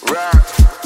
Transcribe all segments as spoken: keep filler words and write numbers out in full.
Rock.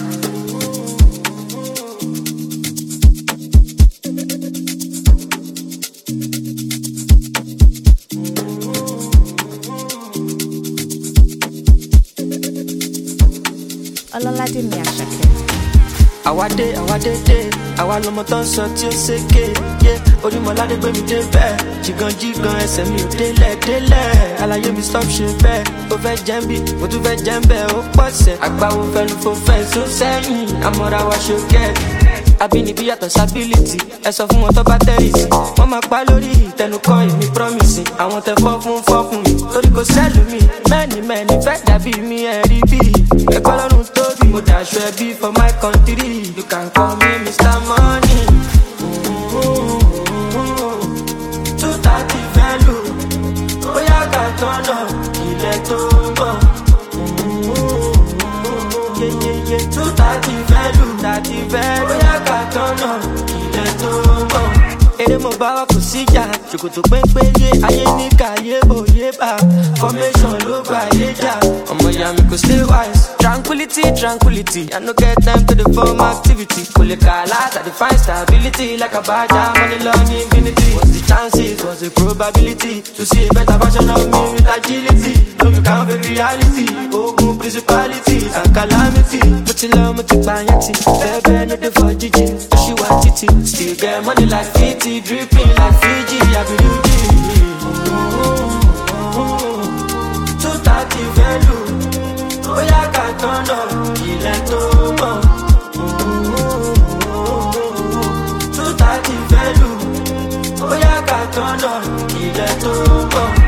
Ọlọ́ládé mi Àṣàkẹ́. Àwa dé, àwa dé dé, àwa lọmọ tó ń sọ tí ó ṣèké. Yé Orímọ̀ládé gbé mi dé bẹ́ẹ̀. Jìgàn jìgàn ẹsẹ̀ mi ò délẹ̀ délẹ̀. Àlàyé mi stop ṣe bẹ́ẹ̀. Ó fẹ́ jẹ́ ń bì, mo tún fẹ́ jẹ́ ń bẹ̀. Ó pọ̀ sẹ̀. Àgbáwo fẹ́nu fò fẹ́ sún sẹ́yìn. Àmọ́ra wa ṣókẹ́. Abínibí yàtọ̀ sábílítì. Ẹ sọ fún wọn tó bá tẹ́rìsì. Wọ́n máa pa lórí ìtẹnukọ́ èmi promise. Àwọn tẹ fọ́ fún fọ́ fún mi. Torí kò sẹ́lù mi. Mẹ́ni mẹ́ni fẹ́ dàbí mi ẹ̀rí bí. Ẹ̀kọ́ lọ́rùn tóbi. Mo dàṣọ ẹbí for my country. You can call me Mister Money. Two thirty value. Bóyá ká tọ́nà ilẹ̀ tó ń bọ̀. Two thirty value. Thirty value. Bóyá ká tọ́nà ilẹ̀ tó ń bọ̀. Èrè mo bá wa kò síjà. Ṣòkòtò pépéyé ayé ní kàyé òye bá. Formation ló gbà yé jà. Ọmọ ìyá mi kò stay wise. Tranquility, tranquility. I no get time to the form activity. Kole kalat, I define stability like a badger. Money long infinity. What's the chances? What's the probability to see a better version of me with agility? No, you can't fake reality. Ogun principalities and calamity. Put your love, put your banyanti. Baby, no the for Gigi. She want titty. Still get money like fifty, dripping like Fiji. I believe it. Two thirty value. Bóyá ká tọ́nà ilẹ̀ tó mọ̀. Two thirty value. Bóyá ká tọ́nà ilẹ̀ tó mọ̀.